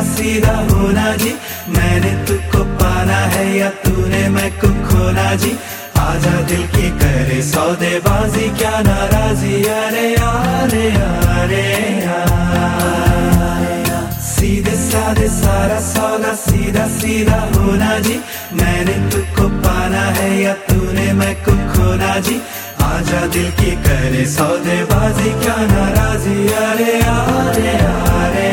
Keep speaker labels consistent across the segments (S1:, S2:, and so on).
S1: सीधा होना जी, मैंने तुझको पाना है या तूने मैं को खोना जी। आजा दिल की करे सौदेबाजी, क्या नाराजी, अरे अरे अरे सीधे साधे सारा सौदा, सीधा सीधा होना जी, मैंने तुझको पाना है या तूने मैं को खोना जी। आजा दिल की करे सौदेबाजी, क्या नाराजी, अरे अरे अरे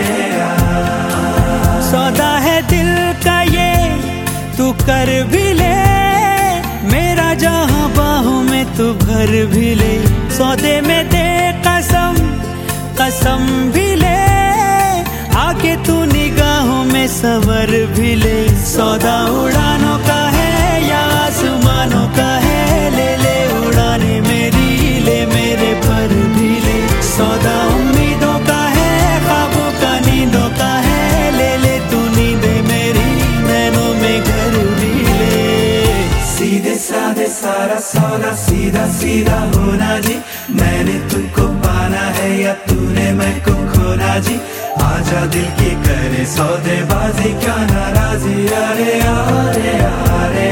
S2: सौदा है दिल का ये तू कर भी ले, मेरा जहां बाहों में तू भर भी ले। सौदे में दे कसम, कसम भी ले, आके तू निगाहों में सवर भी ले। सौदा उड़ानों का है या आसमानों का है, ले ले उड़ाने मेरी, ले मेरे पर भी ले। सौदा उम्मीदों का है, ख्वाबों का नींदों का है, ले ले तू नींदे मेरी, नैनों में घर भी ले।
S1: सीधे साधे सारा सौदा, सीधा सीधा होना जी, मैंने तुमको पाना है या तूने मैं को खोना जी। आजा दिल की करे सौदेबाजी, क्या नाराजी, अरे अरे अरे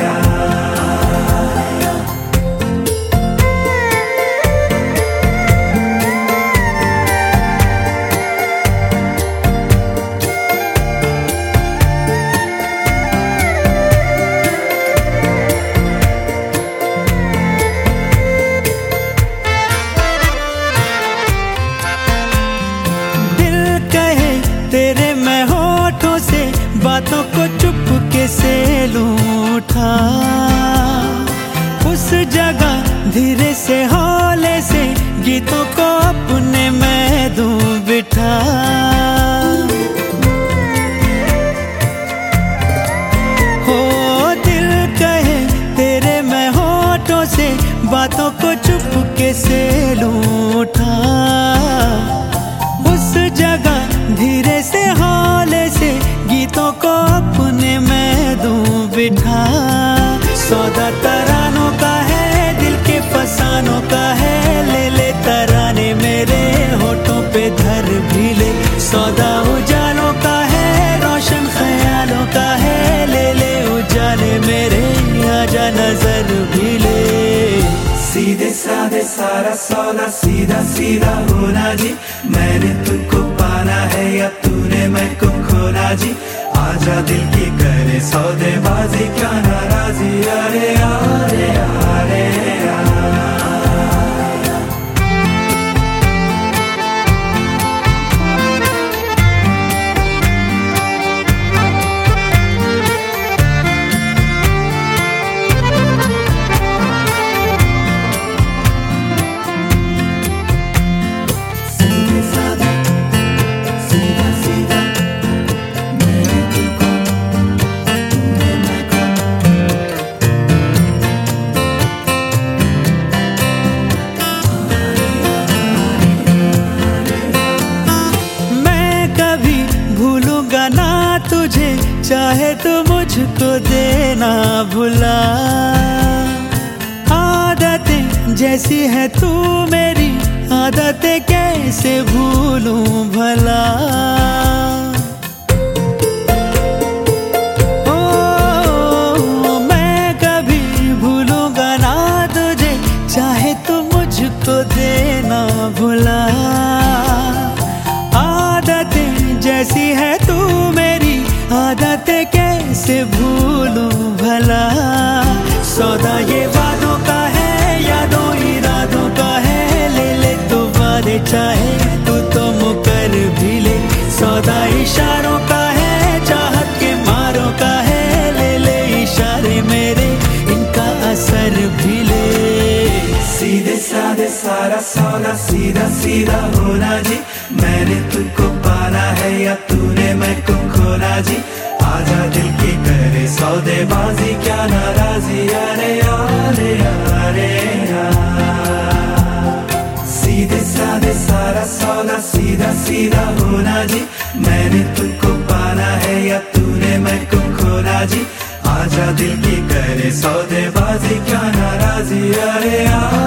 S2: तेरे मैं होठों से बातों को चुपके से लूं उठा, उस जगह धीरे से हौले से गीतों को अपने मैं दूं बिठा। हो दिल कहे तेरे मैं होठों से बातों को चुपके से लूं उठा, उस जगह धीरे से हौले से गीतों को अपने मैं दूं बिठा। सौदा तरानों का है, दिल के फसानों का है, ले ले तराने मेरे होठों पे धर भी ले। सौदा उजालों का है, रोशन ख्यालों का है, ले ले उजाले मेरे, आजा नजर भी ले।
S1: सीधे साधे सारा सौदा, सीधा सीधा होना जी, मैंने तुमको पाना है या तूने मैं को खोना जी। आजा दिल की करे सौदेबाजी, क्या नाराजी, अरे अरे अरे
S2: ना तुझे, चाहे तो मुझको देना भुला। आदतें जैसी है तू मेरी, आदतें कैसे भूलूं भला। ओ मैं कभी भूलूंगा ना तुझे, चाहे तो मुझको देना भुला। आदतें जैसी है तू मेरी, आदतें कैसे भूलूं भला। सौदा ये वादों का है, यादों इरादों का है, ले ले तो वादे चाहे तू तो मुकर भी ले। सौदा इशारों का है, चाहत के मारों का है, ले ले इशारे मेरे, इनका असर भी ले।
S1: सीधे साधे सारा सौदा, सीधा सीधा होना जी, मैंने तुमको पाना है या तूने मैं को खोना जी। आजा दिल की करे सौदेबाजी, क्या नाराजी, अरे अरे अरे सीधे साधे सारा सौदा, सीधा सीधा होना जी, मैंने तुमको पाना है या तूने मैं को खोना जी। आजा दिल की करे सौदेबाजी, क्या नाराजी, अरे